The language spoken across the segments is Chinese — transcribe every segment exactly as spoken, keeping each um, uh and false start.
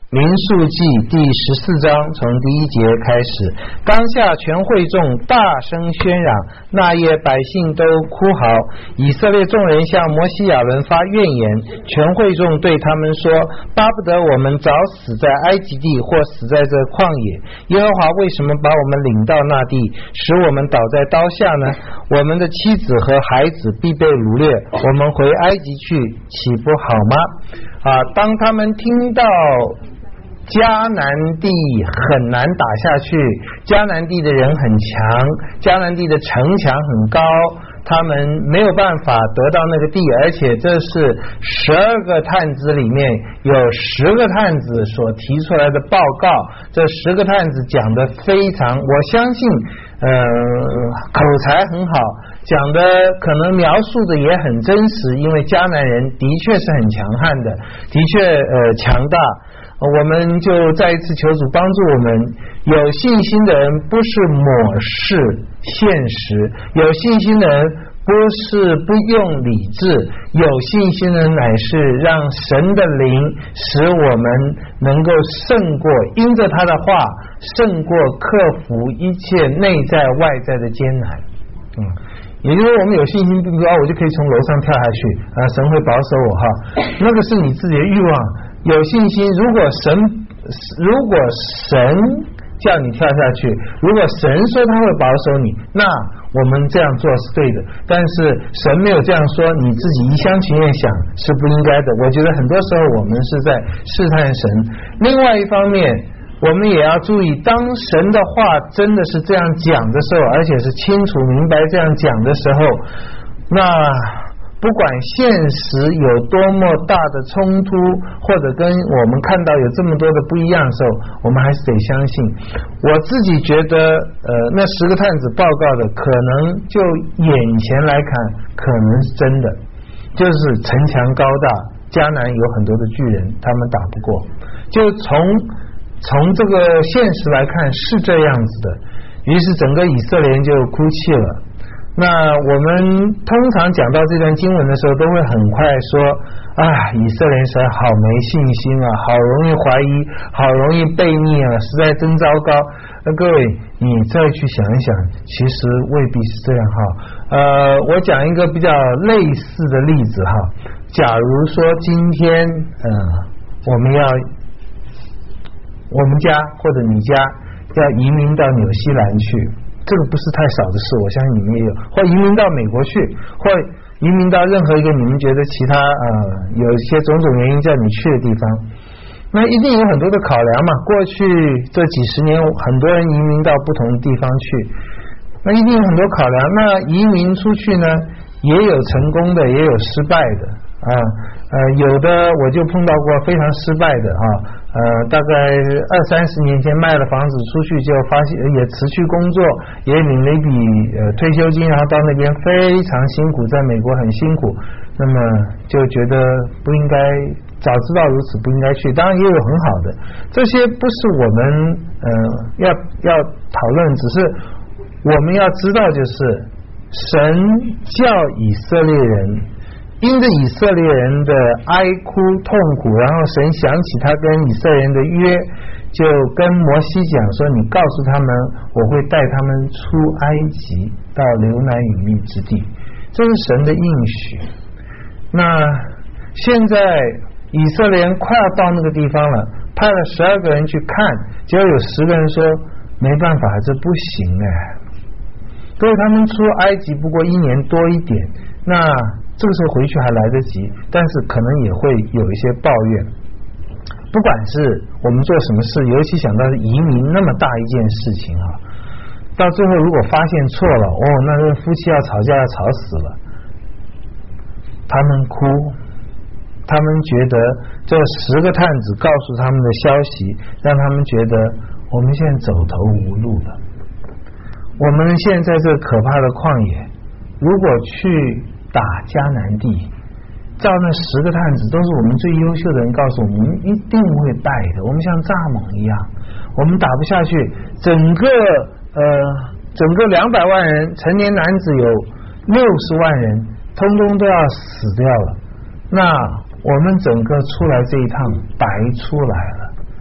民数记第十四章从第一节开始，当下全会众大声喧嚷，那夜百姓都哭嚎，以色列众人向摩西亚伦发怨言，全会众对他们说，巴不得我们早死在埃及地，或死在这旷野。耶和华为什么把我们领到那地，使我们倒在刀下呢？我们的妻子和孩子必被掳掠，我们回埃及去，岂不好吗？啊，当他们听到迦南地很难打下去，迦南地的人很强，迦南地的城墙很高，他们没有办法得到那个地，而且这是十二个探子里面有十个探子所提出来的报告，这十个探子讲的非常，我相信呃，口才很好，讲的可能描述的也很真实，因为迦南人的确是很强悍的，的确呃强大。我们就再一次求主帮助我们，有信心的人不是抹视现实，有信心的人不是不用理智，有信心的人乃是让神的灵使我们能够胜过，因着他的话胜过克服一切内在外在的艰难。嗯，也就是说我们有信心并不是我就可以从楼上跳下去啊，神会保守我哈，那个是你自己的欲望。有信心，如果神如果神叫你跳下去，如果神说他会保守你，那我们这样做是对的，但是神没有这样说，你自己一厢情愿想是不应该的。我觉得很多时候我们是在试探神。另外一方面，我们也要注意，当神的话真的是这样讲的时候，而且是清楚明白这样讲的时候，那不管现实有多么大的冲突，或者跟我们看到有这么多的不一样的时候，我们还是得相信。我自己觉得呃，那十个探子报告的可能就眼前来看可能是真的，就是城墙高大，迦南有很多的巨人，他们打不过，就从从这个现实来看是这样子的。于是整个以色列人就哭泣了。那我们通常讲到这段经文的时候，都会很快说啊，以色列人实在好没信心啊，好容易怀疑，好容易悖逆啊，实在真糟糕。那各位你再去想一想，其实未必是这样哈。呃，我讲一个比较类似的例子哈，假如说今天呃我们要我们家或者你家要移民到纽西兰去，这个不是太少的事，我相信你们也有，或移民到美国去，或移民到任何一个你们觉得其他呃有一些种种原因叫你去的地方，那一定有很多的考量嘛。过去这几十年很多人移民到不同的地方去，那一定有很多考量。那移民出去呢，也有成功的，也有失败的啊，呃，有的我就碰到过非常失败的啊，呃，大概二三十年前卖了房子出去，就发现也辞去工作，也领了一笔呃退休金，然后到那边非常辛苦，在美国很辛苦，那么就觉得不应该，早知道如此不应该去。当然也有很好的，这些不是我们呃要要讨论，只是我们要知道，就是神叫以色列人。因着以色列人的哀哭痛苦，然后神想起他跟以色列人的约，就跟摩西讲说，你告诉他们，我会带他们出埃及到流奶与蜜之地，这是神的应许。那现在以色列人快要到那个地方了，派了十二个人去看，结果有十个人说没办法，这不行哎。所以他们出埃及不过一年多一点，那这个时候回去还来得及，但是可能也会有一些抱怨。不管是我们做什么事，尤其想到移民那么大一件事情啊，到最后如果发现错了，哦，那这夫妻要吵架要吵死了。他们哭，他们觉得这十个探子告诉他们的消息，让他们觉得我们现在走投无路了。我们现在这可怕的旷野，如果去打迦南地，照那十个探子都是我们最优秀的人告诉我们，我们一定会败的，我们像蚱蜢一样，我们打不下去，整个呃整个两百万人成年男子有六十万人通通都要死掉了，那我们整个出来这一趟白出来了。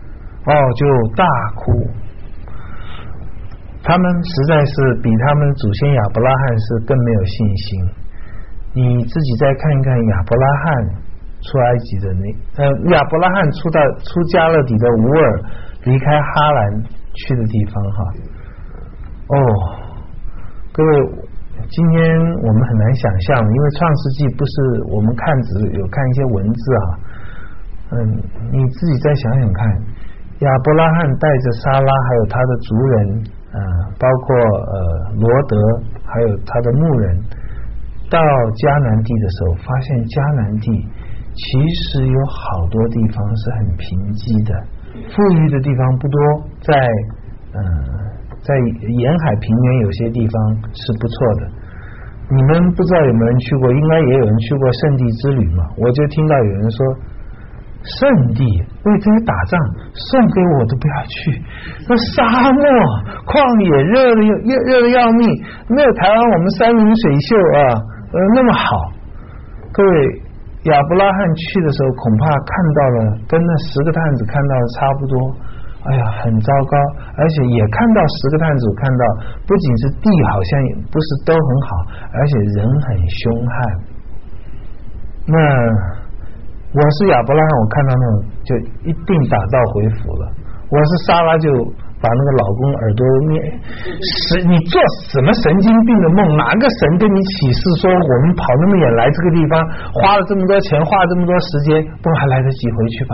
哦，就大哭。他们实在是比他们祖先亚伯拉罕是更没有信心。你自己再看一看亚伯拉罕出埃及的那呃亚伯拉罕出到出加勒底的乌尔，离开哈兰去的地方哈。哦，各位，今天我们很难想象，因为创世纪不是我们看只有看一些文字啊。嗯，你自己再想想看，亚伯拉罕带着撒拉还有他的族人，呃，包括呃罗德还有他的牧人，到迦南地的时候，发现迦南地其实有好多地方是很贫瘠的，富裕的地方不多，在呃在沿海平原有些地方是不错的。你们不知道有没有人去过，应该也有人去过圣地之旅嘛？我就听到有人说，圣地为这些打仗，送给我都不要去。那沙漠旷野热的热热的要命，没有台湾我们山明水秀啊，呃那么好。各位，亚伯拉罕去的时候，恐怕看到了跟那十个探子看到的差不多。哎呀，很糟糕，而且也看到十个探子看到，不仅是地好像不是都很好，而且人很凶悍。那我是亚伯拉罕，我看到那种就一定打道回府了。我是莎拉，就把那个老公耳朵捏，是你做什么神经病的梦？哪个神跟你启示说我们跑那么远来这个地方，花了这么多钱，花了这么多时间，不还来得及回去吧？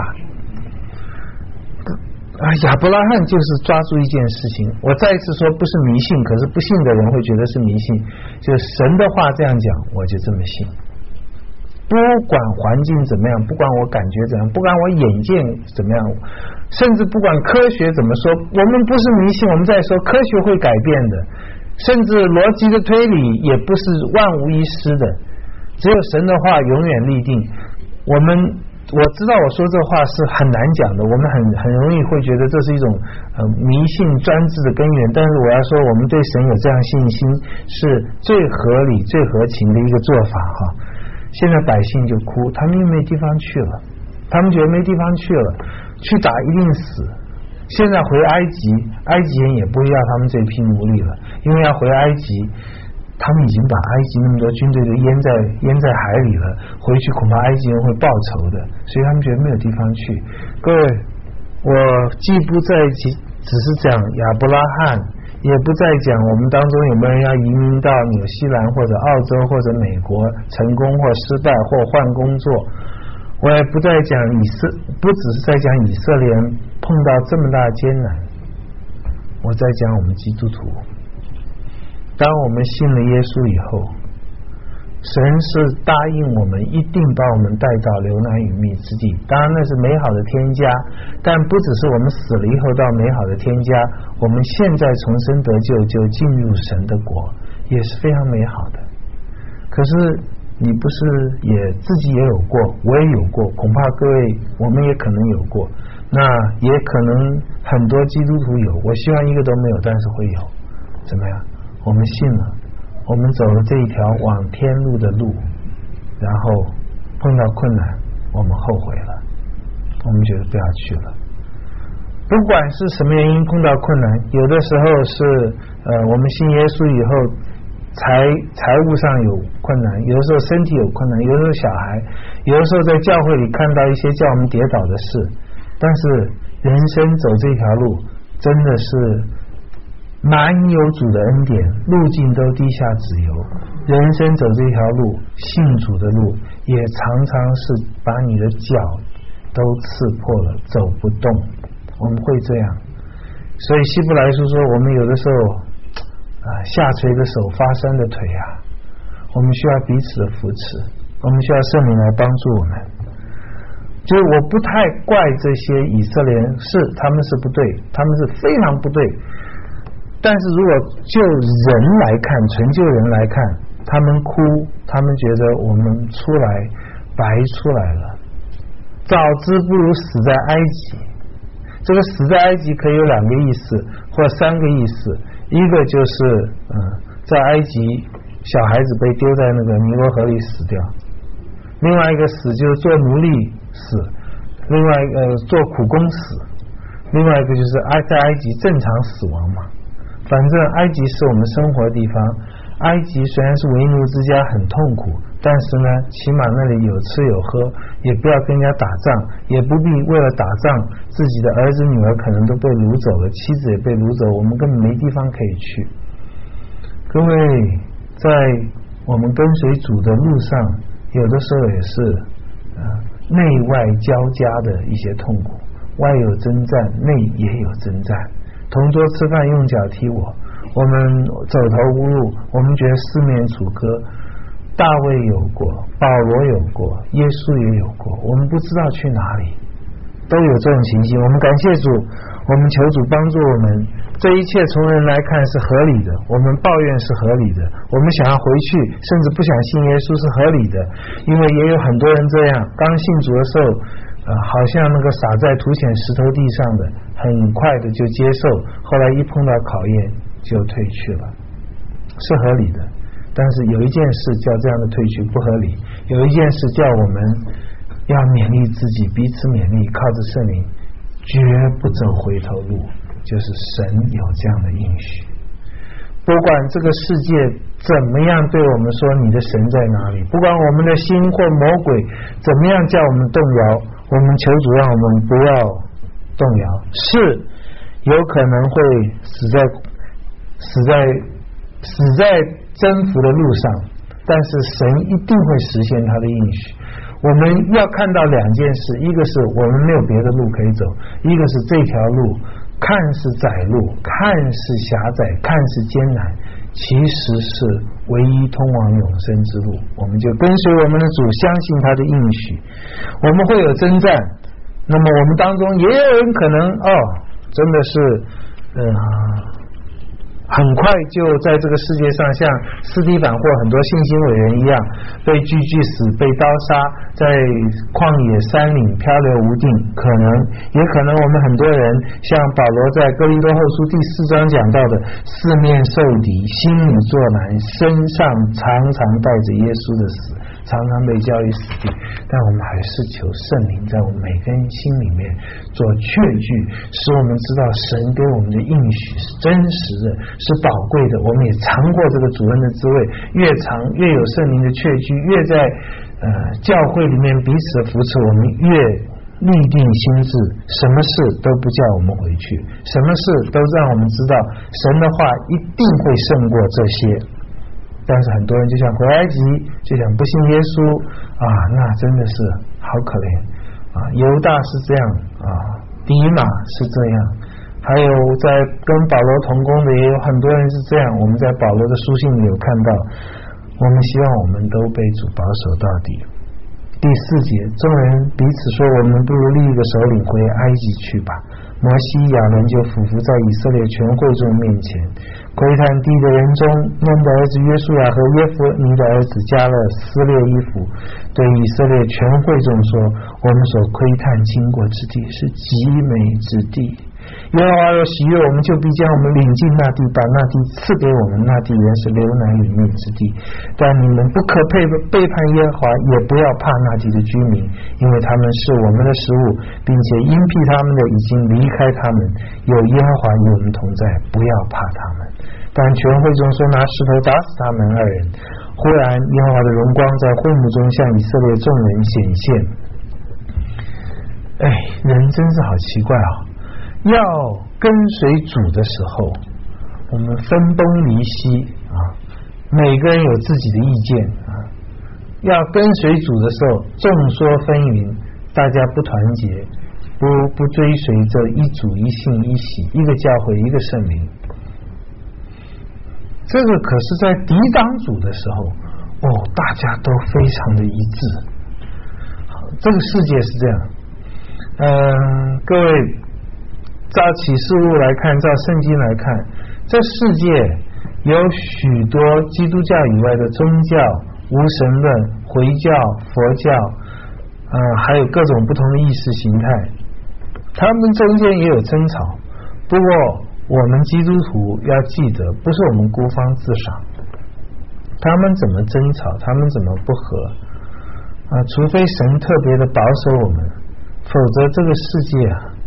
啊，亚伯拉罕就是抓住一件事情，我再一次说不是迷信，可是不信的人会觉得是迷信，就是神的话这样讲，我就这么信。不管环境怎么样，不管我感觉怎样，不管我眼见怎么样，甚至不管科学怎么说，我们不是迷信，我们在说科学会改变的，甚至逻辑的推理也不是万无一失的，只有神的话永远立定。我们我知道我说这话是很难讲的，我们很很容易会觉得这是一种呃迷信专制的根源，但是我要说我们对神有这样信心是最合理最合情的一个做法哈。现在百姓就哭，他们又没地方去了，他们觉得没地方去了，去打一定死。现在回埃及，埃及人也不会要他们这批奴隶了，因为要回埃及，他们已经把埃及那么多军队都淹在淹在海里了，回去恐怕埃及人会报仇的，所以他们觉得没有地方去。各位，我既不再只是讲亚伯拉罕，也不再讲我们当中有没有人要移民到纽西兰或者澳洲或者美国，成功或失败或换工作，我也不再讲以色，不只是在讲以色列人碰到这么大艰难，我在讲我们基督徒。当我们信了耶稣以后，神是答应我们一定把我们带到流奶与蜜之地，当然那是美好的天家，但不只是我们死了以后到美好的天家，我们现在重生得救就进入神的国，也是非常美好的。可是你不是也自己也有过，我也有过，恐怕各位我们也可能有过，那也可能很多基督徒有，我希望一个都没有，但是会有。怎么样？我们信了，我们走了这一条往天路的路，然后碰到困难，我们后悔了，我们觉得不要去了。不管是什么原因碰到困难，有的时候是呃我们信耶稣以后财财务上有困难，有的时候身体有困难，有的时候小孩，有的时候在教会里看到一些叫我们跌倒的事，但是人生走这条路真的是满有主的恩典，路径都地下脂油。人生走这条路，信主的路，也常常是把你的脚都刺破了，走不动。我们会这样，所以希伯来书说，我们有的时候啊下垂的手，发酸的腿啊，我们需要彼此的扶持，我们需要圣灵来帮助我们。就是我不太怪这些以色列人，是他们是不对，他们是非常不对。但是如果就人来看，纯就人来看，他们哭，他们觉得我们出来白出来了，早知不如死在埃及。这个死在埃及可以有两个意思或三个意思，一个就是嗯，在埃及小孩子被丢在那个尼罗河里死掉，另外一个死就是做奴隶死，另外呃做苦工死， 另外一个就是埃在埃及正常死亡嘛，反正埃及是我们生活的地方，埃及虽然是为奴之家很痛苦，但是呢起码那里有吃有喝，也不要跟人家打仗，也不必为了打仗自己的儿子女儿可能都被掳走了，妻子也被掳走，我们根本没地方可以去。各位在我们跟随主的路上，有的时候也是呃内外交加的一些痛苦，外有征战，内也有征战。同桌吃饭用脚踢我，我们走投无路，我们觉得四面楚歌。大卫有过，保罗有过，耶稣也有过，我们不知道去哪里，都有这种情形。我们感谢主，我们求主帮助我们。这一切从人来看是合理的，我们抱怨是合理的，我们想要回去甚至不想信耶稣是合理的，因为也有很多人这样，刚信主的时候呃，好像那个撒在土浅石头地上的，很快的就接受，后来一碰到考验就退去了，是合理的。但是有一件事叫这样的退去不合理，有一件事叫我们要勉励自己，彼此勉励，靠着圣灵绝不走回头路，就是神有这样的应许。不管这个世界怎么样对我们说你的神在哪里，不管我们的心或魔鬼怎么样叫我们动摇，我们求主让我们不要动摇。是有可能会死在死在死在征服的路上，但是神一定会实现他的应许。我们要看到两件事，一个是我们没有别的路可以走，一个是这条路看似窄路，看似狭窄，看似艰难，其实是唯一通往永生之路。我们就跟随我们的主，相信他的应许。我们会有征战，那么我们当中也有人可能哦，真的是呃很快就在这个世界上像斯蒂凡或很多信心伟人一样被狙击死，被刀杀，在旷野山岭漂流无定，可能也可能我们很多人像保罗在哥林多后书第四章讲到的，四面受敌，心里作难，身上常常带着耶稣的死，常常被交于死地，但我们还是求圣灵在我们每个人心里面做确据，使我们知道神给我们的应许是真实的，是宝贵的。我们也尝过这个主恩的滋味，越尝越有圣灵的确据，越在呃教会里面彼此的扶持，我们越立定心志，什么事都不叫我们回去，什么事都让我们知道神的话一定会胜过这些。但是很多人就想回埃及，就想不信耶稣啊，那真的是好可怜啊！犹大是这样啊，迪马是这样，还有在跟保罗同工的也有很多人是这样。我们在保罗的书信里有看到，我们希望我们都被主保守到底。第四节，众人彼此说，我们不如立一个首领回埃及去吧。摩西亚伦就俯伏在以色列全会众面前，窥探地的人中，嫩的儿子约书亚和耶弗尼的儿子迦勒撕裂衣服，对以色列全会众说，我们所窥探经过之地是极美之地，耶和华若喜悦我们，就必将我们领进那地，把那地赐给我们，那地原是流奶与蜜之地。但你们不可背背叛耶和华，也不要怕那地的居民，因为他们是我们的食物，并且因避他们的已经离开他们，有耶和华与我们同在，不要怕他们。但全会中说拿石头打死他们二人。忽然耶和华的荣光在会幕中向以色列众人显现。哎，人真是好奇怪啊、哦！要跟随主的时候，我们分崩离析啊，每个人有自己的意见啊。要跟随主的时候，众说纷纭，大家不团结，不不追随着一主一信一喜，一个教会一个圣灵。这个可是在抵挡主的时候，哦，大家都非常的一致。好，这个世界是这样。嗯、呃，各位。照启示录来看，照圣经来看，这世界有许多基督教以外的宗教、无神论、回教、佛教、呃、还有各种不同的意识形态，他们中间也有争吵。不过我们基督徒要记得，不是我们孤芳自赏，他们怎么争吵，他们怎么不和啊？除非神特别的保守我们，否则这个世界啊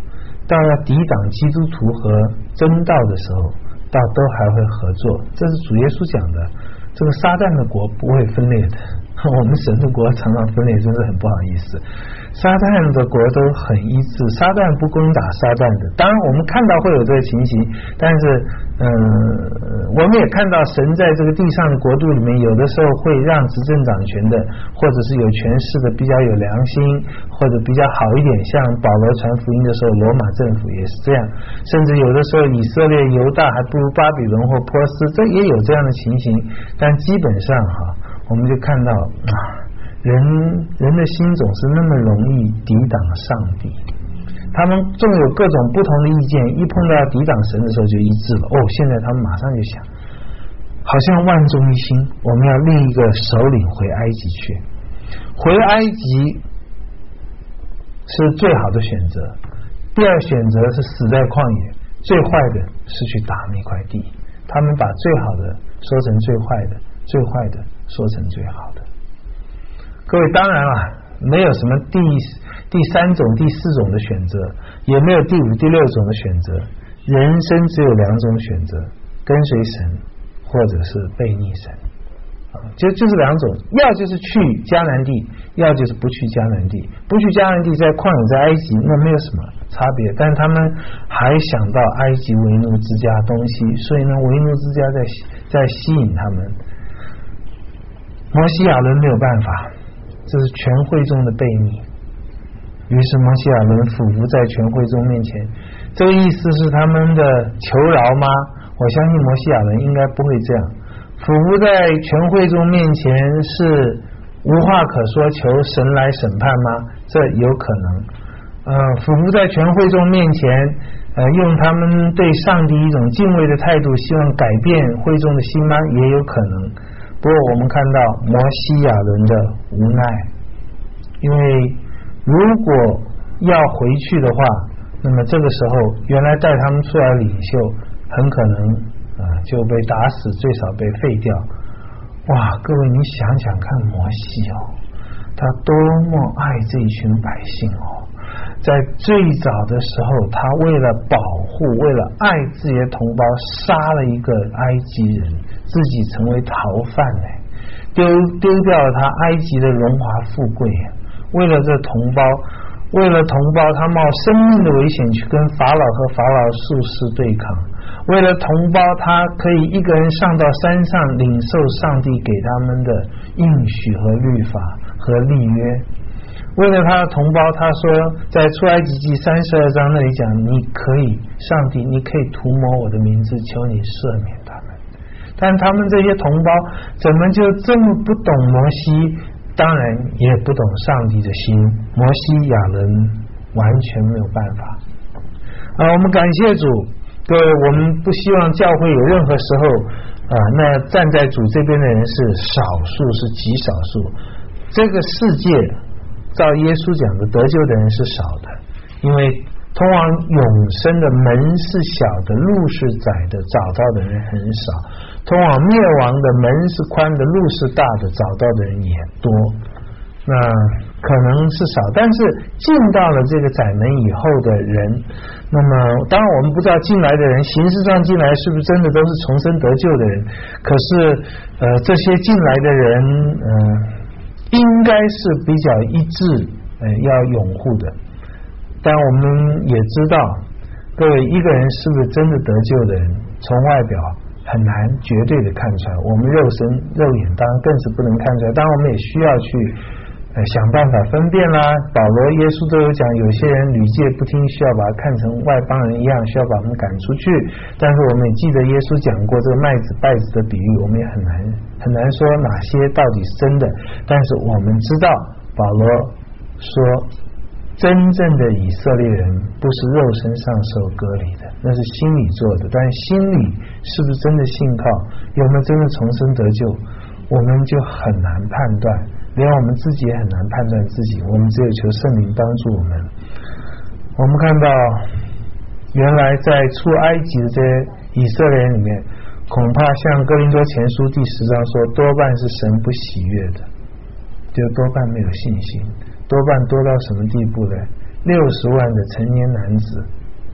到要抵挡基督徒和真道的时候，到都还会合作。这是主耶稣讲的，这个撒旦的国不会分裂的。我们神的国常常分裂，真是很不好意思。撒旦的国都很一致，撒旦不攻打撒旦的。当然我们看到会有这个情形，但是嗯，我们也看到神在这个地上的国度里面，有的时候会让执政掌权的或者是有权势的比较有良心，或者比较好一点，像保罗传福音的时候，罗马政府也是这样，甚至有的时候以色列犹大还不如巴比伦或波斯，这也有这样的情形。但基本上哈，我们就看到啊，人人的心总是那么容易抵挡上帝，他们纵有各种不同的意见，一碰到抵挡神的时候就一致了。哦，现在他们马上就想，好像万众一心，我们要立一个首领回埃及去。回埃及是最好的选择，第二选择是死在旷野，最坏的是去打那块地。他们把最好的说成最坏的，最坏的说成最好的。各位，当然了，没有什么第第三种第四种的选择，也没有第五第六种的选择，人生只有两种选择，跟随神或者是背逆神，就就是两种，要就是去迦南地，要就是不去迦南地。不去迦南地，在旷野在埃及那没有什么差别，但是他们还想到埃及为奴之家东西，所以呢为奴之家在在吸引他们。摩西亚伦没有办法，这是全会众的背逆，于是摩西亚伦俯伏在全会众面前。这个意思是他们的求饶吗？我相信摩西亚伦应该不会这样。俯伏在全会众面前是无话可说，求神来审判吗？这有可能。呃，俯伏在全会众面前，呃，用他们对上帝一种敬畏的态度，希望改变会众的心吗？也有可能。不过我们看到摩西亚伦的无奈，因为如果要回去的话，那么这个时候原来带他们出来的领袖很可能啊就被打死，最少被废掉。哇，各位你想想看，摩西哦，他多么爱这一群百姓哦，在最早的时候，他为了保护，为了爱自己的同胞，杀了一个埃及人，自己成为逃犯呢，丢丢掉了他埃及的荣华富贵。为了这同胞，为了同胞，他冒生命的危险去跟法老和法老术士对抗。为了同胞，他可以一个人上到山上领受上帝给他们的应许和律法和立约。为了他的同胞，他说在出埃及记三十二章那里讲，你可以，上帝你可以涂抹我的名字，求你赦免他们。但他们这些同胞怎么就这么不懂摩西，当然也不懂上帝的心，摩西亚伦完全没有办法啊！我们感谢主，各位，我们不希望教会有任何时候啊，那站在主这边的人是少数，是极少数。这个世界照耶稣讲的，得救的人是少的，因为通往永生的门是小的，路是窄的，找到的人很少；通往灭亡的门是宽的，路是大的，找到的人也多。那可能是少，但是进到了这个窄门以后的人，那么当然我们不知道进来的人形式上进来是不是真的都是重生得救的人，可是呃这些进来的人呃应该是比较一致，呃要拥护的。但我们也知道，各位一个人是不是真的得救的人，从外表很难绝对的看出来，我们肉身肉眼当然更是不能看出来，当然我们也需要去呃想办法分辨啦。保罗耶稣都有讲，有些人屡戒不听，需要把他看成外邦人一样，需要把他们赶出去。但是我们也记得耶稣讲过这个麦子稗子的比喻，我们也很难很难说哪些到底是真的，但是我们知道保罗说真正的以色列人不是肉身上受割礼的，那是心里做的，但心里是不是真的信靠，有没有真的重生得救，我们就很难判断，连我们自己也很难判断自己，我们只有求圣灵帮助我们。我们看到原来在出埃及的这些以色列人里面，恐怕像哥林多前书第十章说，多半是神不喜悦的，就多半没有信心，多半多到什么地步呢？六十万的成年男子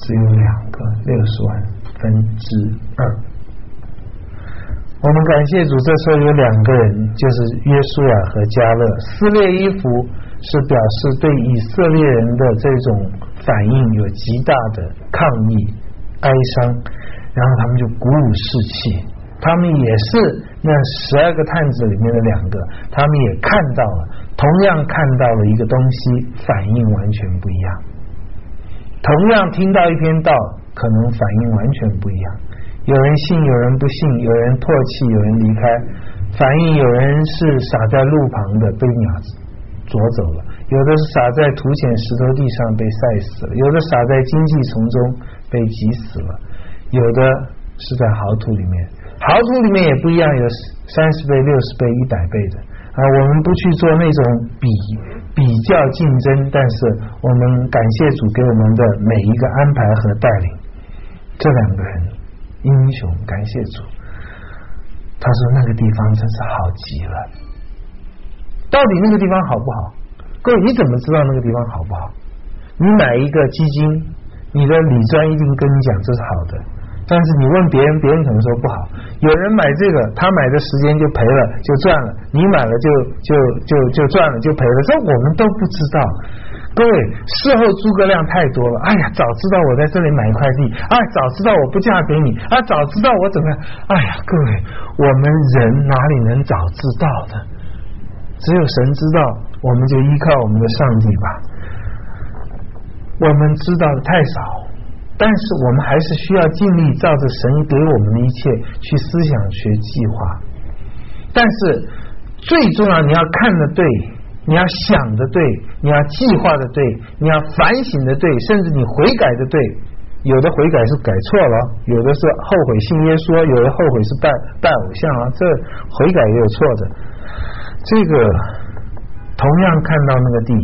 只有两个，六十万分之二。我们感谢主，这时候有两个人，就是约书亚和迦勒，撕裂衣服是表示对以色列人的这种反应有极大的抗议哀伤，然后他们就鼓舞士气，他们也是那十二个探子里面的两个，他们也看到了，同样看到了一个东西，反应完全不一样，同样听到一篇道，可能反应完全不一样，有人信，有人不信，有人唾弃，有人离开，反应有人是撒在路旁的被鸟啄走了，有的是撒在土浅石头地上被晒死了，有的撒在荆棘丛中被挤死了，有的是在壕土里面，壕土里面也不一样，有三十倍、六十倍、一百倍的啊。我们不去做那种比比较竞争，但是我们感谢主给我们的每一个安排和带领。这两个人英雄，感谢主。他说那个地方真是好极了。到底那个地方好不好？各位，你怎么知道那个地方好不好？你买一个基金，你的理专一定跟你讲这是好的，但是你问别人，别人可能说不好。有人买这个，他买的时间就赔了，就赚了；你买了就就就就赚了，就赔了。这我们都不知道。各位，事后诸葛亮太多了。哎呀，早知道我在这里买一块地，哎，早知道我不嫁给你，啊，早知道我怎么样？哎呀，各位，我们人哪里能早知道的？只有神知道，我们就依靠我们的上帝吧。我们知道的太少，但是我们还是需要尽力照着神给我们的一切去思想学计划。但是最重要，你要看的对，你要想的对，你要计划的对，你要反省的对，甚至你悔改的对。有的悔改是改错了，有的是后悔信耶稣，有的后悔是拜拜偶像啊，这悔改也有错的。这个同样看到那个地，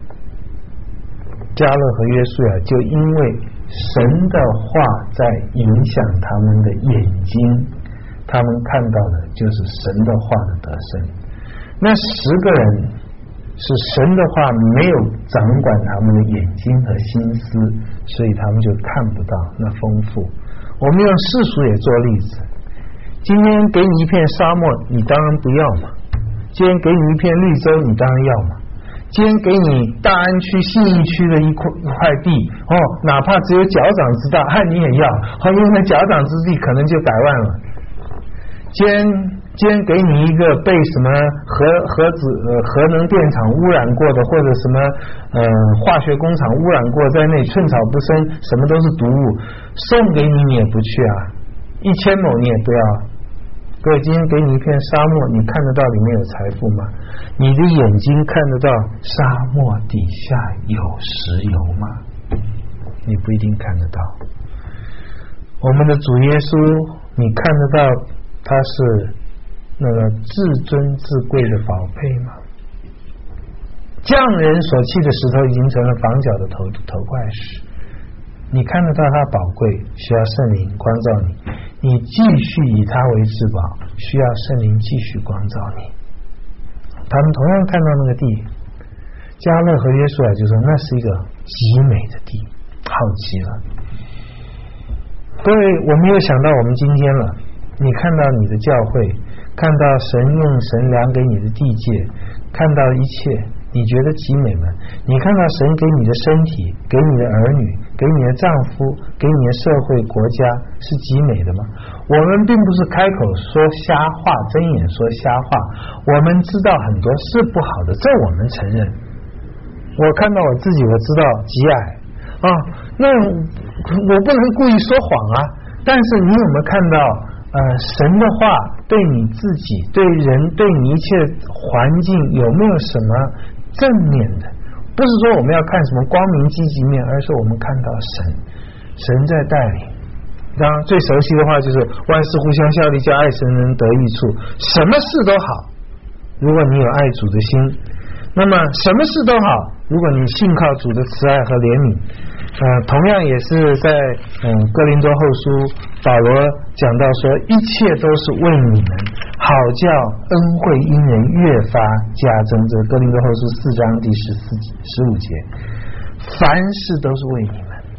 迦勒和约书亚就因为神的话在影响他们的眼睛，他们看到的就是神的话的得胜。那十个人是神的话没有掌管他们的眼睛和心思，所以他们就看不到那丰富。我们用世俗也做例子，今天给你一片沙漠，你当然不要嘛；今天给你一片绿洲，你当然要嘛；今天给你大安区、信义区的一块一块地，哦，哪怕只有脚掌之大，啊，你也要，好，因为那脚掌之地可能就百万了。今天今天给你一个被什么核核子呃核能电厂污染过的，或者什么呃化学工厂污染过，在那寸草不生，什么都是毒物，送给你你也不去啊，一千亩你也不要。各位，今天给你一片沙漠，你看得到里面有财富吗？你的眼睛看得到沙漠底下有石油吗？你不一定看得到。我们的主耶稣，你看得到他是那个至尊至贵的宝贝吗？匠人所弃的石头已经成了房角的头头块石，你看得到它宝贵，需要圣灵光照你，你继续以它为至宝，需要圣灵继续光照你。他们同样看到那个地，迦勒和约书亚就说那是一个极美的地，好极了。各位，我没有想到我们今天了，你看到你的教会，看到神用神量给你的地界，看到一切，你觉得极美吗？你看到神给你的身体，给你的儿女，给你的丈夫，给你的社会国家，是极美的吗？我们并不是开口说瞎话，睁眼说瞎话，我们知道很多是不好的，这我们承认。我看到我自己，我知道极矮啊，那我不能故意说谎啊。但是你有没有看到呃，神的话对你自己、对人、对你一切环境有没有什么正面的？不是说我们要看什么光明积极面，而是我们看到神，神在带领。当然最熟悉的话就是万事互相效力，叫爱神人得益处，什么事都好，如果你有爱主的心，那么什么事都好，如果你信靠主的慈爱和怜悯。呃，同样也是在嗯哥林多后书，保罗讲到说，一切都是为你们，好叫恩惠因人越发加增。这哥林多后书四章第十四十五节，凡事都是为你们，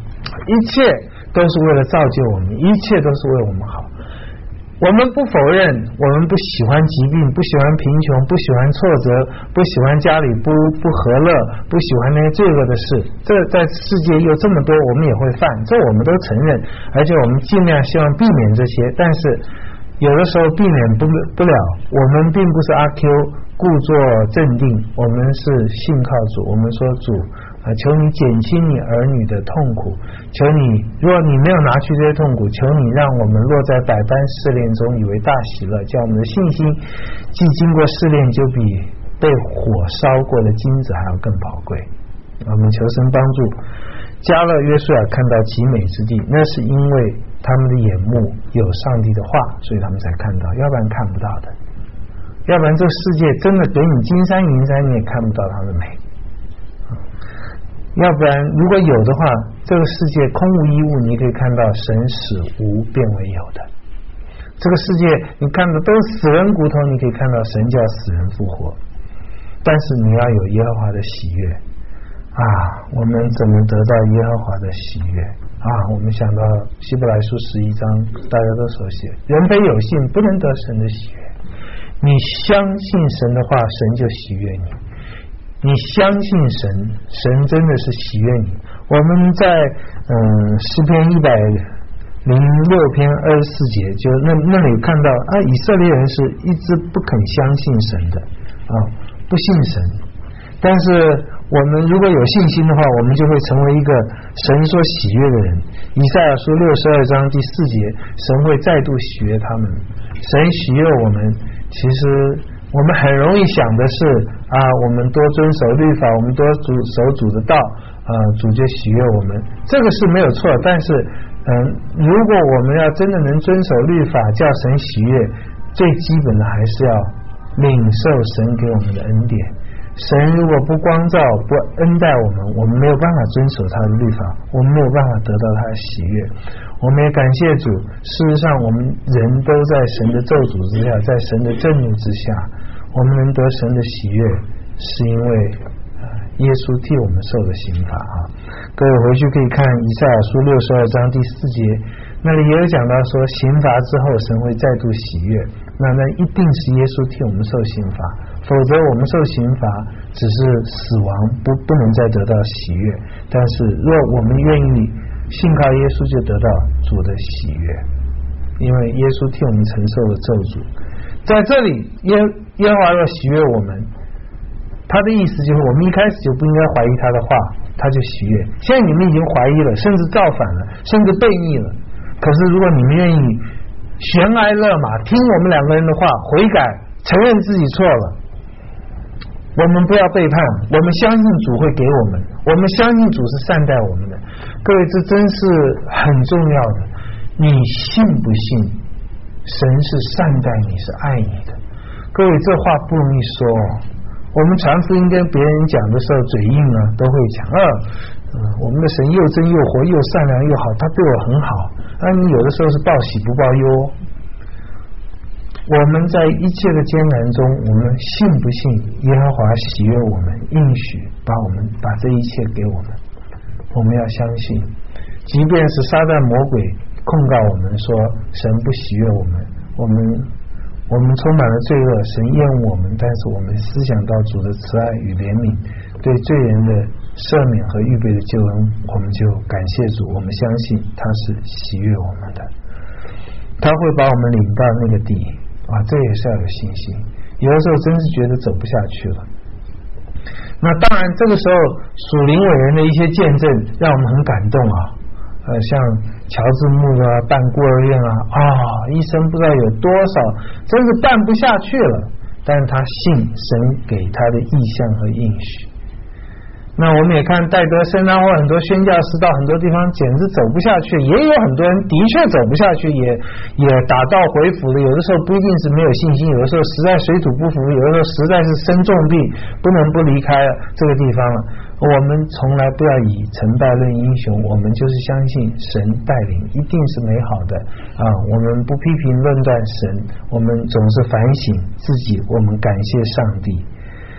一切都是为了造就我们，一切都是为我们好。我们不否认，我们不喜欢疾病，不喜欢贫穷，不喜欢挫折，不喜欢家里不不和乐，不喜欢那些罪恶的事。这在世界有这么多，我们也会犯，这我们都承认，而且我们尽量希望避免这些。但是有的时候避免不不了，我们并不是阿 Q 故作镇定，我们是信靠主。我们说主啊，求你减轻你儿女的痛苦，求你，如果你没有拿去这些痛苦，求你让我们落在百般试炼中以为大喜乐，叫我们的信心既经过试炼，就比被火烧过的金子还要更宝贵。我们求神帮助迦勒约书亚看到极美之地，那是因为他们的眼目有上帝的话，所以他们才看到，要不然看不到的。要不然这个世界真的给你金山银山，你也看不到它的美。要不然如果有的话，这个世界空无一物，你可以看到神使无变为有的。这个世界你看的都是死人骨头，你可以看到神叫死人复活。但是你要有耶和华的喜悦啊！我们怎么得到耶和华的喜悦啊？我们想到希伯来书十一章，大家都熟悉，人非有信不能得神的喜悦。你相信神的话，神就喜悦你。你相信神，神真的是喜悦你。我们在嗯诗篇一百零六篇二十四节，就那那里看到啊，以色列人是一直不肯相信神的啊，不信神。但是我们如果有信心的话，我们就会成为一个神所喜悦的人。以赛亚书六十二章第四节，神会再度喜悦他们。神喜悦我们，其实我们很容易想的是啊，我们多遵守律法，我们多主守主的道啊，主就喜悦我们，这个是没有错。但是嗯，如果我们要真的能遵守律法，叫神喜悦，最基本的还是要领受神给我们的恩典。神如果不光照不恩待我们，我们没有办法遵守他的律法，我们没有办法得到他的喜悦。我们也感谢主，事实上我们人都在神的咒诅之下，在神的震怒之下，我们能得神的喜悦，是因为耶稣替我们受的刑罚啊。各位回去可以看以赛亚书六十二章第四节，那里也有讲到说，刑罚之后神会再度喜悦，那那一定是耶稣替我们受刑罚，否则我们受刑罚只是死亡，不不能再得到喜悦。但是若我们愿意信靠耶稣，就得到主的喜悦，因为耶稣替我们承受了咒诅。在这里耶耶和华若喜悦我们，他的意思就是我们一开始就不应该怀疑他的话，他就喜悦。现在你们已经怀疑了，甚至造反了，甚至悖逆了，可是如果你们愿意悬崖勒马，听我们两个人的话，悔改，承认自己错了，我们不要背叛，我们相信主会给我们，我们相信主是善待我们的。各位，这真是很重要的。你信不信神是善待你，是爱你的？各位，这话不容易说哦。我们传福音跟别人讲的时候，嘴硬啊，都会讲啊，嗯，我们的神又真又活，又善良又好，他对我很好。啊，你有的时候是报喜不报忧。我们在一切的艰难中，我们信不信耶和华喜悦我们，应许把我们把这一切给我们？我们要相信，即便是撒旦魔鬼控告我们说神不喜悦我们，我们我们充满了罪恶，神厌恶我们，但是我们思想到主的慈爱与怜悯，对罪人的赦免和预备的救恩，我们就感谢主，我们相信他是喜悦我们的，他会把我们领到那个地啊，这也是要有信心。有的时候真是觉得走不下去了，那当然这个时候属灵伟人的一些见证让我们很感动啊，呃，像乔治穆勒啊，办孤儿院啊，啊、哦，一生不知道有多少，真是办不下去了，但是他信神给他的意向和应许。那我们也看戴德森啊，或很多宣教士到很多地方简直走不下去，也有很多人的确走不下去，也也打道回府了。有的时候不一定是没有信心，有的时候实在水土不服，有的时候实在是生重病，不能不离开这个地方了。我们从来不要以成败论英雄，我们就是相信神带领一定是美好的啊！我们不批评论断神，我们总是反省自己，我们感谢上帝。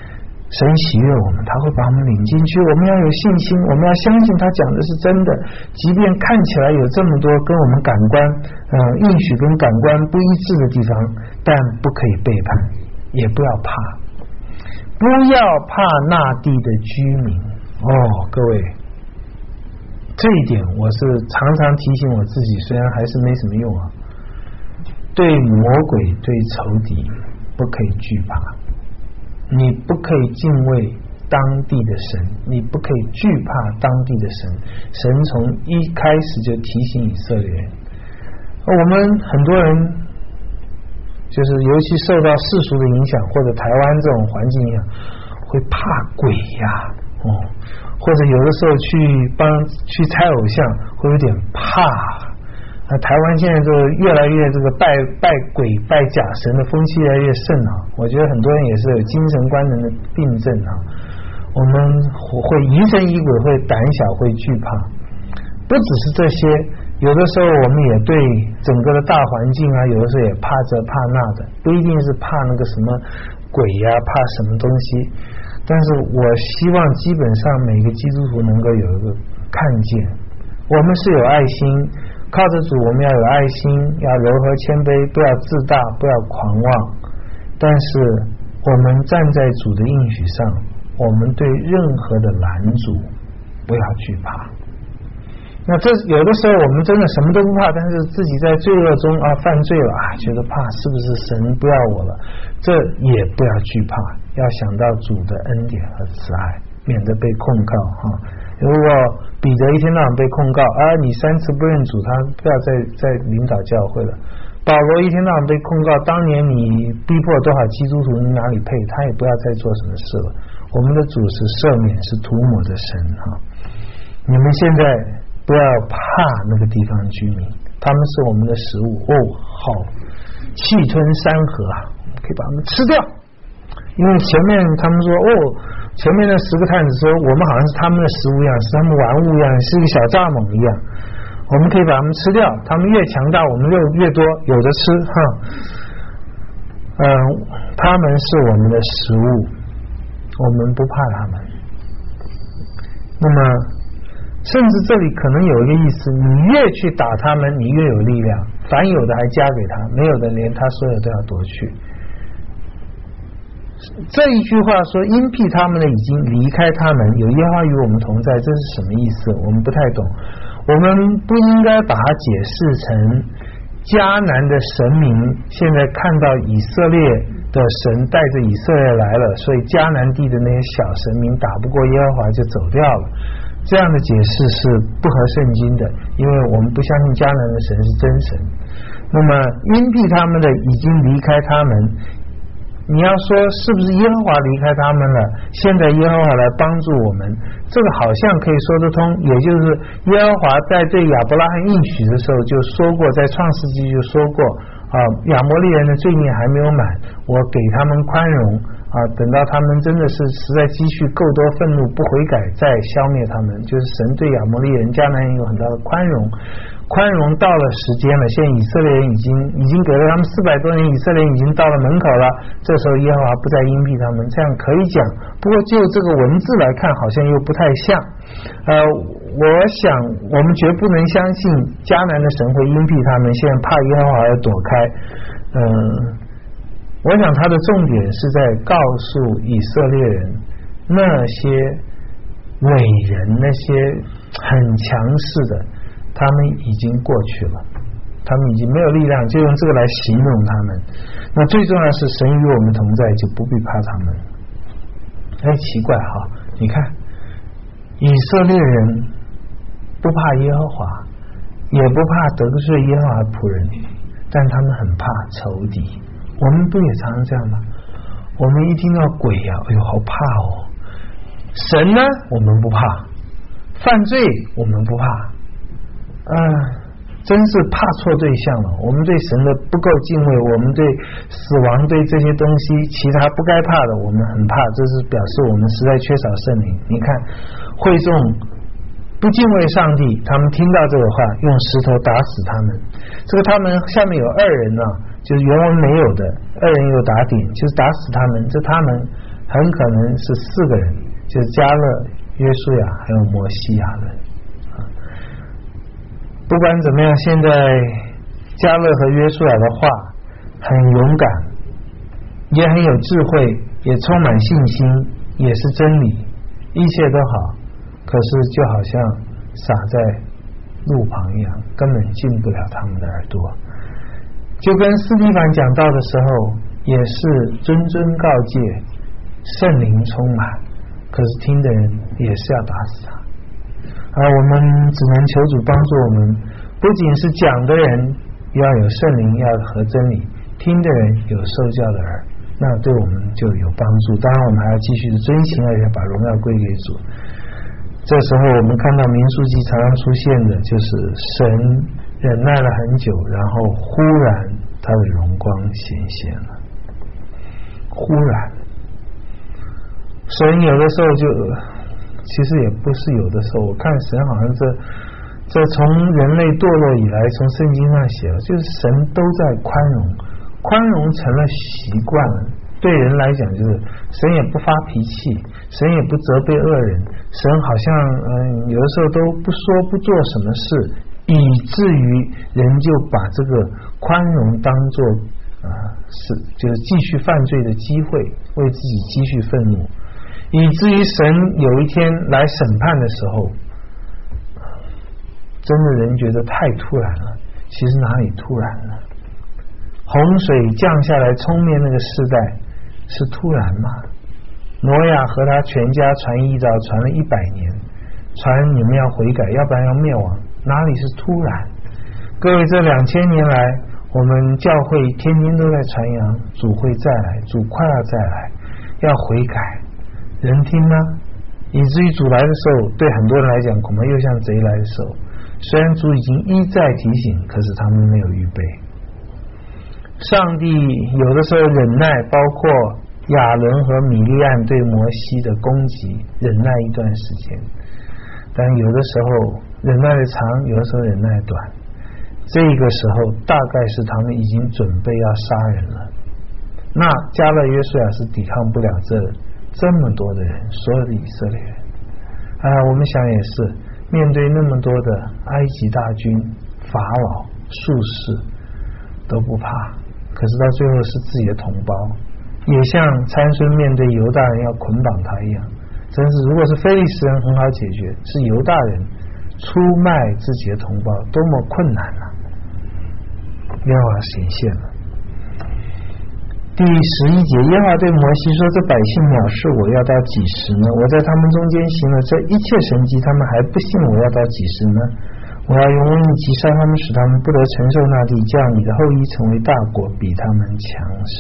神喜悦我们，他会把我们领进去。我们要有信心，我们要相信他讲的是真的，即便看起来有这么多跟我们感官呃应许跟感官不一致的地方，但不可以背叛，也不要怕，不要怕那地的居民。哦，各位，这一点我是常常提醒我自己，虽然还是没什么用啊，对魔鬼对仇敌不可以惧怕，你不可以敬畏当地的神，你不可以惧怕当地的神。神从一开始就提醒以色列人，我们很多人就是尤其受到世俗的影响，或者台湾这种环境影响，会怕鬼呀，哦，或者有的时候去帮去猜偶像会有点怕。那台湾现在这个越来越这个拜拜鬼拜假神的风气越来越盛啊，我觉得很多人也是有精神官能的病症啊。我们会疑神疑鬼，会胆小，会惧怕。不只是这些，有的时候我们也对整个的大环境啊，有的时候也怕这怕那的，不一定是怕那个什么鬼呀、啊，怕什么东西。但是我希望基本上每个基督徒能够有一个看见，我们是有爱心。靠着主，我们要有爱心，要柔和谦卑，不要自大，不要狂妄。但是我们站在主的应许上，我们对任何的拦阻不要惧怕。那这有的时候我们真的什么都不怕，但是自己在罪恶中啊犯罪了啊，觉得怕，是不是神不要我了？这也不要惧怕，要想到主的恩典和慈爱，免得被控告哈。如果彼得一天到晚被控告啊，你三次不认主，他不要再再领导教会了。保罗一天到晚被控告，当年你逼迫多少基督徒，你哪里配？他也不要再做什么事了。我们的主是赦免，是涂抹的神哈。你们现在不要怕那个地方居民，他们是我们的食物哦，好，气吞山河啊，可以把他们吃掉。因为前面他们说哦。前面那十个探子说我们好像是他们的食物一样，是他们玩物一样，是一个小蚱蜢一样，我们可以把他们吃掉，他们越强大我们肉越多，有的吃哈。嗯，他们是我们的食物，我们不怕他们。那么甚至这里可能有一个意思，你越去打他们，你越有力量，凡有的还加给他，没有的连他所有都要夺去。这一句话说因辟他们的已经离开他们，有耶和华与我们同在，这是什么意思？我们不太懂。我们不应该把它解释成迦南的神明现在看到以色列的神带着以色列来了，所以迦南地的那些小神明打不过耶和华就走掉了。这样的解释是不合圣经的，因为我们不相信迦南的神是真神。那么因辟他们的已经离开他们，你要说是不是耶和华离开他们了，现在耶和华来帮助我们，这个好像可以说得通。也就是耶和华在对亚伯拉罕应许的时候就说过，在创世纪就说过啊，亚摩利人的罪孽还没有满，我给他们宽容啊，等到他们真的是实在积蓄够多愤怒不悔改，再消灭他们。就是神对亚摩利人迦南人有很大的宽容，宽容到了时间了，现在以色列人已经已经给了他们四百多年，以色列人已经到了门口了，这时候耶和华不再荫庇他们，这样可以讲。不过就这个文字来看好像又不太像。呃，我想我们绝不能相信迦南的神会荫庇他们，现在怕耶和华而躲开。嗯、呃，我想他的重点是在告诉以色列人，那些伟人，那些很强势的，他们已经过去了，他们已经没有力量，就用这个来形容他们。那最重要的是神与我们同在，就不必怕他们。哎，奇怪哈，你看以色列人不怕耶和华，也不怕得罪耶和华仆人，但他们很怕仇敌。我们不也常常这样吗？我们一听到鬼呀、啊，哎呦好怕哦。神呢我们不怕，犯罪我们不怕，啊，真是怕错对象了。我们对神的不够敬畏，我们对死亡对这些东西其他不该怕的我们很怕，这是表示我们实在缺少圣灵。你看会众不敬畏上帝，他们听到这个话用石头打死他们。这个他们下面有二人呢、啊，就是原文没有的，二人有打点，就是打死他们。这他们很可能是四个人，就是迦勒、约书亚还有摩西亚伦。不管怎么样，现在迦勒和约书亚的话很勇敢，也很有智慧，也充满信心，也是真理，一切都好。可是就好像撒在路旁一样，根本进不了他们的耳朵。就跟斯蒂凡讲道的时候，也是谆谆告诫，圣灵充满，可是听的人也是要打死他。而我们只能求主帮助我们，不仅是讲的人要有圣灵，要和真理，听的人有受教的耳，那对我们就有帮助。当然我们还要继续的遵行，而且把荣耀归给主。这时候我们看到民数记常常出现的就是神忍耐了很久，然后忽然他的荣光显现了。忽然神有的时候就其实也不是有的时候，我看神好像这这从人类堕落以来，从圣经上写了，就是神都在宽容，宽容成了习惯了。对人来讲，就是神也不发脾气，神也不责备恶人，神好像嗯有的时候都不说不做什么事，以至于人就把这个宽容当作啊是就是继续犯罪的机会，为自己积蓄愤怒，以至于神有一天来审判的时候，真的人觉得太突然了。其实哪里突然了？洪水降下来冲灭那个世代是突然吗？挪亚和他全家传异兆传了一百年，传你们要悔改，要不然要灭亡，哪里是突然？各位，这两千年来，我们教会天天都在传扬主会再来，主快要再来，要悔改，人听吗？以至于主来的时候，对很多人来讲恐怕又像贼来的时候。虽然主已经一再提醒，可是他们没有预备。上帝有的时候忍耐，包括亚伦和米利暗对摩西的攻击，忍耐一段时间，但有的时候忍耐的长，有的时候忍耐短。这个时候大概是他们已经准备要杀人了。那迦勒约书亚是抵抗不了这这么多的人，所有的以色列人啊，我们想也是，面对那么多的埃及大军、法老、术士都不怕，可是到最后是自己的同胞，也像参孙面对犹大人要捆绑他一样。真是，如果是非利士人很好解决，是犹大人出卖自己的同胞，多么困难啊！耶和华显现了。第十一节，耶和华对摩西说：“这百姓藐视我，要到几时呢？我在他们中间行了这一切神迹，他们还不信我，要到几时呢？我要用瘟疫击杀他们，使他们不得承受那地，叫你的后裔成为大国，比他们强盛。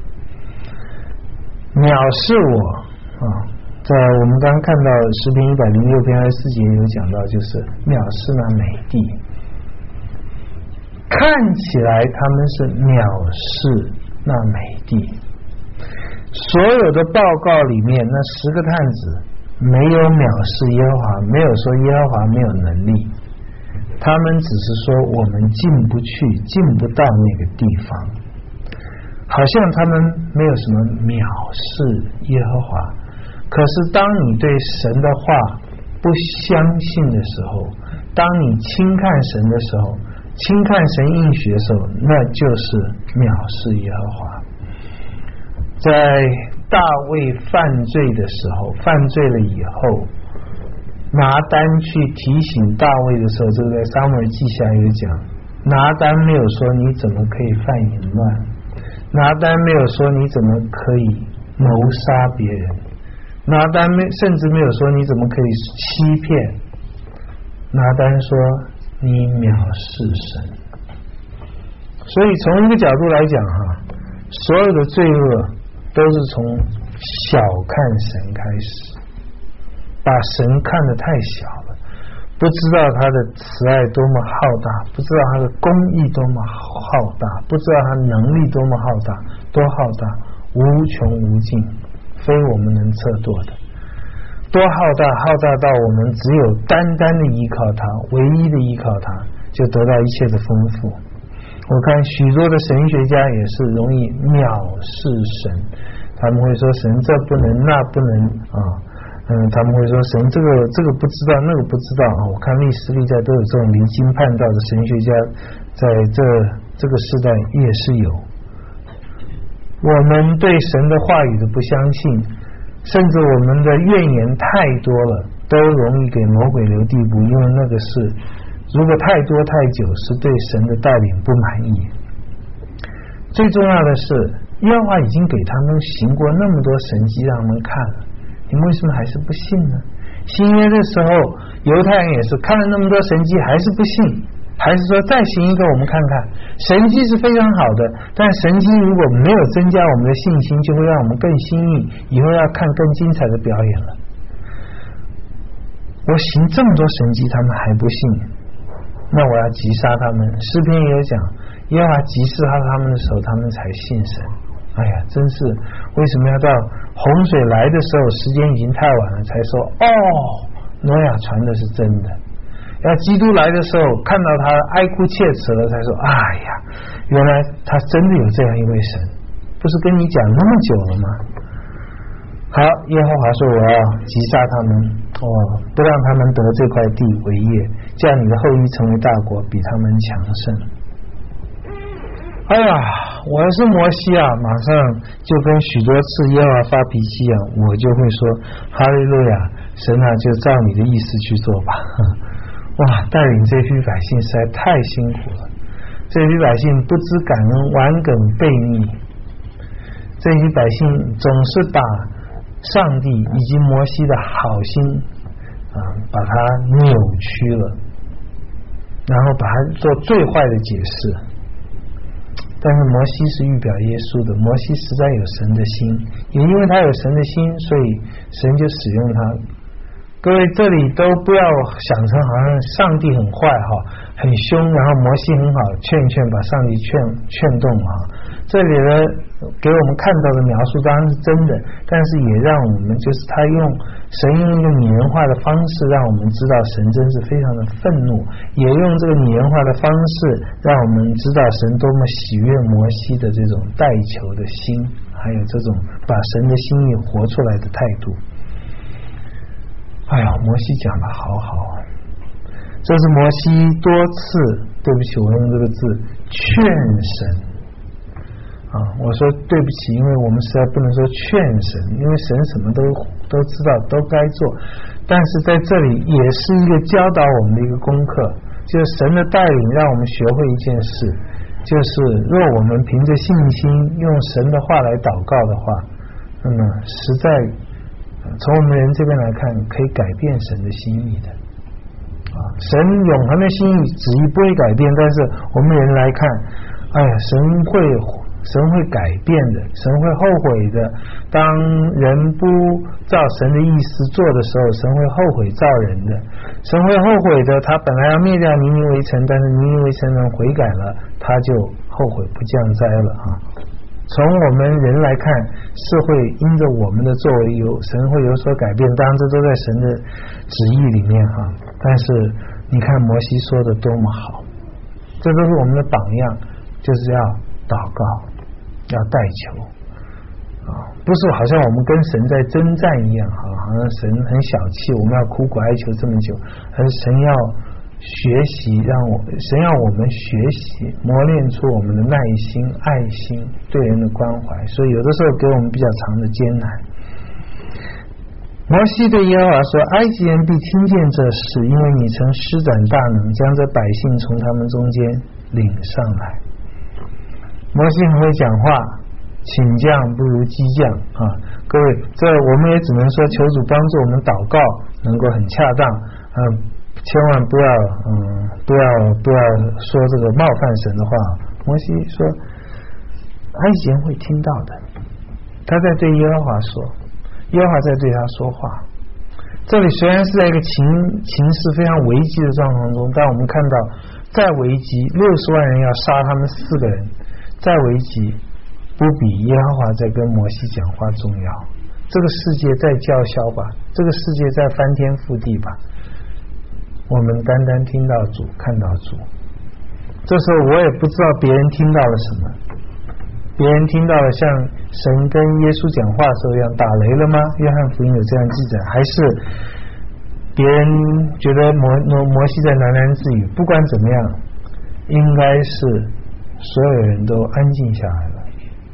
藐视我啊！在我们刚刚看到诗篇一百零六篇二十四节有讲到，就是藐视那美地。看起来他们是藐视那美地，所有的报告里面，那十个探子没有藐视耶和华，没有说耶和华没有能力，他们只是说我们进不去，进不到那个地方，好像他们没有什么藐视耶和华。可是当你对神的话不相信的时候，当你轻看神的时候，轻看神应许的时候，那就是藐视耶和华。在大卫犯罪的时候，犯罪了以后，拿单去提醒大卫的时候，这个在撒母耳记下有讲，拿单没有说你怎么可以犯淫乱，拿单没有说你怎么可以谋杀别人，拿单没甚至没有说你怎么可以欺骗，拿单说你藐视神。所以从一个角度来讲哈，所有的罪恶都是从小看神开始，把神看得太小了，不知道他的慈爱多么浩大，不知道他的公义多么浩大，不知道他能力多么浩大，多浩大，无穷无尽，非我们能测度的。多浩大，浩大到我们只有单单的依靠他，唯一的依靠他，就得到一切的丰富。我看许多的神学家也是容易藐视神，他他们会说神这不能那不能啊，嗯，他们会说神这个这个不知道那个不知道啊。我看历史历代都有这种离经叛道的神学家，在这这个时代也是有。我们对神的话语的不相信，甚至我们的怨言太多了，都容易给魔鬼留地步，因为那个是如果太多太久，是对神的带领不满意。最重要的是，耶和华已经给他们行过那么多神迹让他们看了，你们为什么还是不信呢？新约的时候，犹太人也是看了那么多神迹还是不信，还是说再行一个我们看看。神迹是非常好的，但神迹如果没有增加我们的信心，就会让我们更心意，以后要看更精彩的表演了。我行这么多神迹他们还不信，那我要击杀他们。诗篇也有讲，耶和华击杀他们的时候，他们才信神。哎呀，真是为什么要到洪水来的时候，时间已经太晚了，才说哦，挪亚传的是真的。要基督来的时候，看到他哀哭切齿了，才说哎呀，原来他真的有这样一位神，不是跟你讲那么久了吗？好，耶和华说我要击杀他们，哦，不让他们得这块地为业，叫你的后裔成为大国，比他们强盛。哎呀，我要是摩西啊，马上就跟许多次耶和华发脾气一样，我就会说哈利路亚，神啊，就照你的意思去做吧。哇，带领这批百姓实在太辛苦了，这批百姓不知感恩，顽梗悖逆，这批百姓总是把上帝以及摩西的好心啊，把它扭曲了，然后把它做最坏的解释。但是摩西是预表耶稣的，摩西实在有神的心，也因为他有神的心，所以神就使用他。各位这里都不要想成好像上帝很坏哈，很凶，然后摩西很好，劝劝把上帝劝劝动哈。这里的给我们看到的描述当然是真的，但是也让我们就是他用神用一个拟人化的方式，让我们知道神真是非常的愤怒，也用这个拟人化的方式让我们知道神多么喜悦摩西的这种代求的心，还有这种把神的心意活出来的态度。哎呀，摩西讲的好好啊！这是摩西多次，对不起，我用这个字劝神啊，我说对不起，因为我们实在不能说劝神，因为神什么都都知道，都该做。但是在这里也是一个教导我们的一个功课，就是神的带领让我们学会一件事，就是若我们凭着信心用神的话来祷告的话，那么实在从我们人这边来看，可以改变神的心意的啊。神永恒的心意旨意不会改变，但是我们人来看，哎呀，神会神会改变的，神会后悔的。当人不照神的意思做的时候，神会后悔造人的，神会后悔的。他本来要灭掉尼尼微城，但是尼尼微城人悔改了，他就后悔不降灾了啊。从我们人来看，是会因着我们的作为有神会有所改变，当然这都在神的旨意里面哈。但是你看摩西说的多么好，这都是我们的榜样，就是要祷告，要代求啊，不是好像我们跟神在征战一样哈，好像神很小气，我们要苦苦哀求这么久，而是神要学习，让我神要我们学习磨练出我们的耐心、爱心、对人的关怀，所以有的时候给我们比较长的艰难。摩西对耶和华说：埃及人必听见这事，因为你曾施展大能，将这百姓从他们中间领上来。摩西很会讲话，请将不如激将啊！各位，这我们也只能说求主帮助我们祷告能够很恰当，嗯。千万不要，嗯，不要不要说这个冒犯神的话。摩西说，埃及人会听到的。他在对耶和华说，耶和华在对他说话。这里虽然是在一个情情势非常危急的状况中，但我们看到，再危急，六十万人要杀他们四个人，再危急，不比耶和华在跟摩西讲话重要。这个世界在叫嚣吧，这个世界在翻天覆地吧。我们单单听到主，看到主。这时候我也不知道别人听到了什么，别人听到了像神跟耶稣讲话的时候一样打雷了吗？约翰福音有这样记载，还是别人觉得摩摩摩西在喃喃自语？不管怎么样，应该是所有人都安静下来了。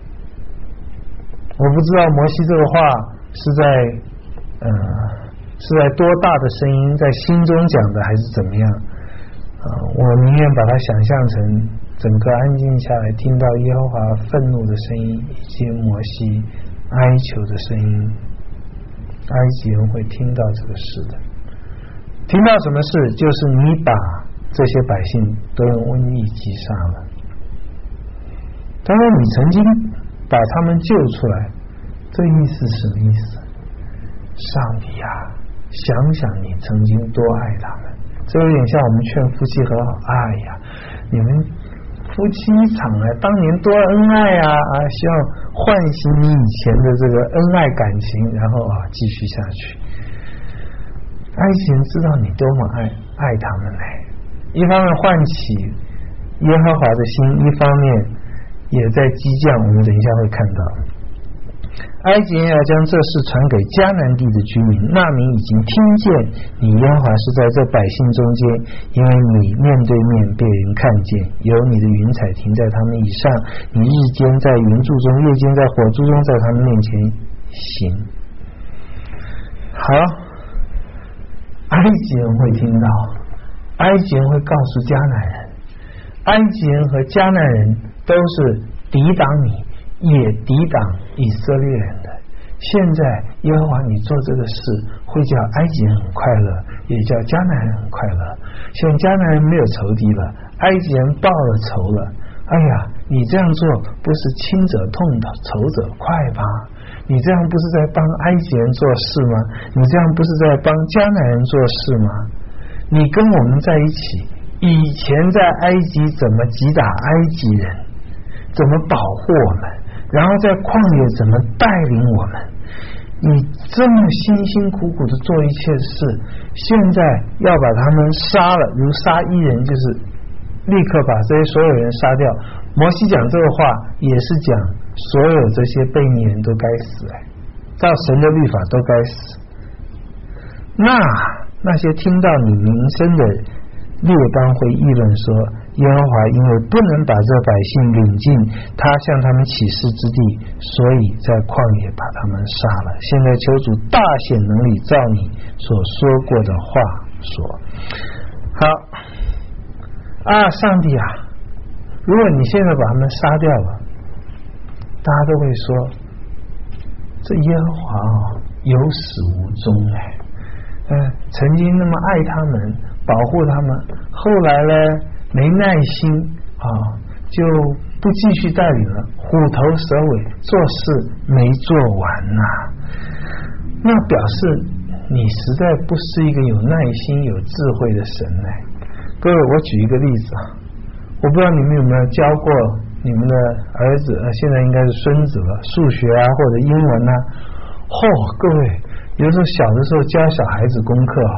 我不知道摩西这个话是在呃是在多大的声音在心中讲的，还是怎么样？呃，我宁愿把它想象成整个安静下来，听到耶和华愤怒的声音以及摩西哀求的声音。埃及人会听到这个事的。听到什么事？就是你把这些百姓都用瘟疫击杀了。他说你曾经把他们救出来，这意思是什么意思？上帝啊，想想你曾经多爱他们。这有点像我们劝夫妻和好。哎呀，你们夫妻一场啊，当年多恩爱啊啊！希望唤醒你以前的这个恩爱感情，然后啊继续下去。埃及人知道你多么爱爱他们嘞，一方面唤起耶和华的心，一方面也在激将。我们等一下会看到，埃及人要将这事传给迦南地的居民，那民已经听见你耶和华是在这百姓中间，因为你面对面被人看见，有你的云彩停在他们以上，你日间在云柱中，夜间在火柱中，在他们面前行。好，埃及人会听到，埃及人会告诉迦南人，埃及人和迦南人都是抵挡你也抵挡以色列人的。现在耶和华你做这个事，会叫埃及人很快乐，也叫迦南人很快乐。现在迦南人没有仇敌了，埃及人报了仇了。哎呀，你这样做不是亲者痛的仇者快吗？你这样不是在帮埃及人做事吗？你这样不是在帮迦南人做事吗？你跟我们在一起，以前在埃及怎么击打埃及人，怎么保护我们，然后在旷野怎么带领我们，你这么辛辛苦苦的做一切事，现在要把他们杀了，如杀一人，就是立刻把这些所有人杀掉。摩西讲这个话也是讲所有这些悖逆人都该死，哎，照神的律法都该死。那那些听到你名声的列邦会议论说，耶和华因为不能把这百姓领进他向他们起誓之地，所以在旷野把他们杀了。现在求主大显能力，照你所说过的话说。好啊，上帝啊，如果你现在把他们杀掉了，大家都会说这耶和华哦有始无终，哎，呃，曾经那么爱他们，保护他们，后来呢没耐心啊，就不继续带领了，虎头蛇尾，做事没做完呐、啊。那表示你实在不是一个有耐心、有智慧的神呢。各位，我举一个例子啊，我不知道你们有没有教过你们的儿子，呃，现在应该是孙子了，数学啊或者英文啊。嚯、哦，各位，有时候小的时候教小孩子功课啊，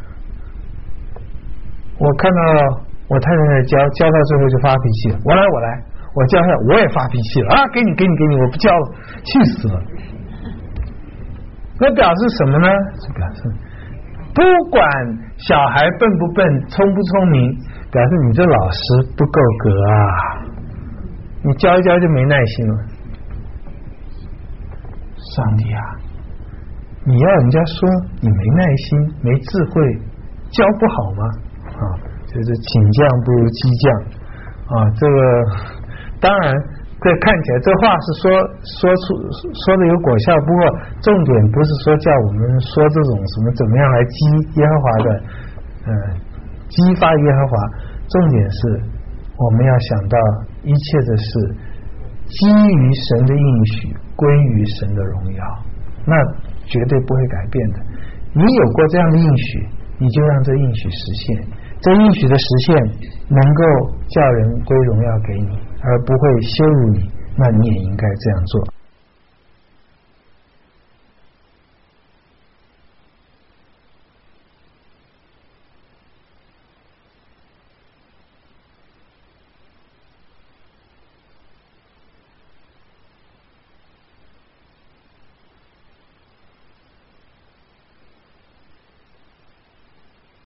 我看到我太太在教，教到最后就发脾气了，我来我来，我教下我也发脾气了啊，给你给你给你，我不教了，气死了。那表示什么呢？这表示不管小孩笨不笨，聪不聪明，表示你这老师不够格啊，你教一教就没耐心了。上帝啊，你要人家说你没耐心、没智慧，教不好吗？啊，就是请将不如激将啊。这个当然，这看起来这话是说说出说的有果效，不过重点不是说叫我们说这种什么怎么样来激耶和华的，呃，激发耶和华。重点是我们要想到一切的事基于神的应许，归于神的荣耀，那绝对不会改变的。你有过这样的应许，你就让这应许实现，这应许的实现能够叫人归荣耀给你，而不会羞辱你，那你也应该这样做。